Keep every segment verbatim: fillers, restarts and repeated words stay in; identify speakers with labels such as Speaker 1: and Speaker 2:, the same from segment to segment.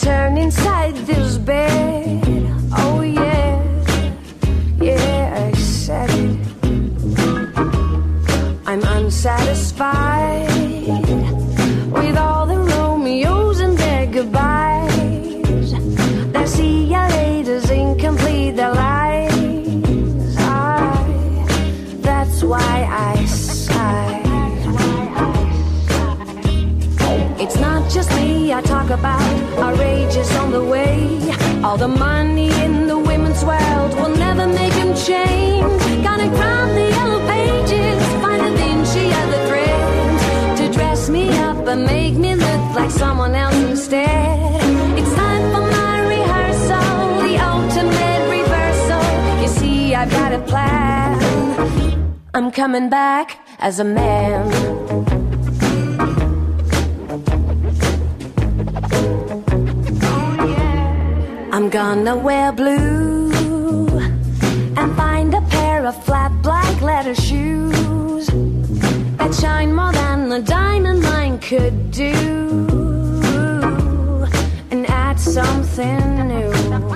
Speaker 1: turn inside this bed. Oh yeah, yeah, I said it. I'm unsatisfied with all the Romeos and their goodbyes. Their see ya laters incomplete, their lies. I, that's why I sigh. It's not just me I talk about, our age is on the way. All the money in the women's world will never make them change. Gonna grab the yellow pages, find a Vinci at the threads to dress me up and make me look like someone else instead. It's time for my rehearsal, the ultimate reversal. You see, I've got a plan. I'm coming back as a man. I'm gonna wear blue and find a pair of flat black leather shoes that shine more than a diamond mine could do, and add something new,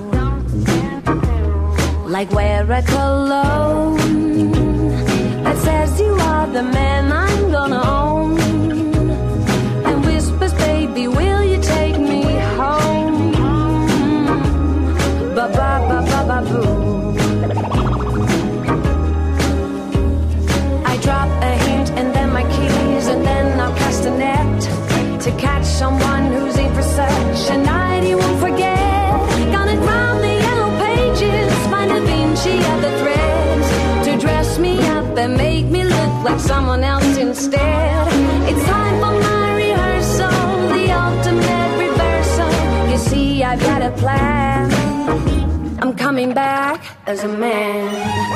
Speaker 1: like wear a cologne that says you are the man I'm gonna own, and whispers, baby, will you take me home? Ba ba ba ba ba boo. I drop a hint and then my keys, and then I'll cast a net to catch someone who's in for such a night he won't forget. Gonna grab the yellow pages, find a Vinci at the threads to dress me up and make me look like someone else instead. It's time for my rehearsal, the ultimate reversal. You see, I've got a plan. I'm coming back as a man.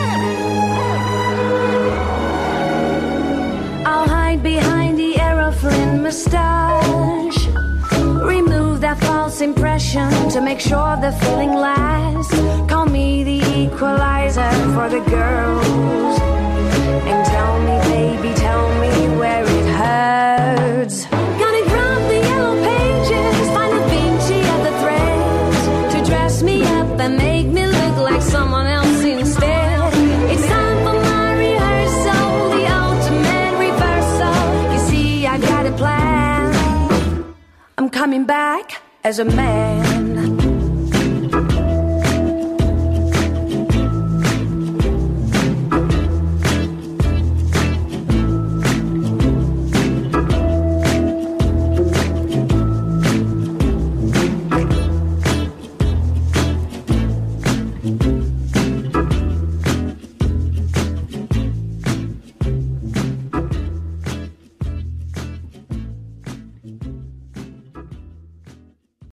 Speaker 1: I'll hide behind the Errol Flynn mustache, remove that false impression to make sure the feeling lasts. Call me the equalizer for the girls, and tell me, baby, tell me where it hurts. Gonna grab the yellow pages, find a Vinci at the threads to dress me up and make me look like someone else instead. It's time for my rehearsal, the ultimate reversal. You see, I got a plan. I'm coming back as a man.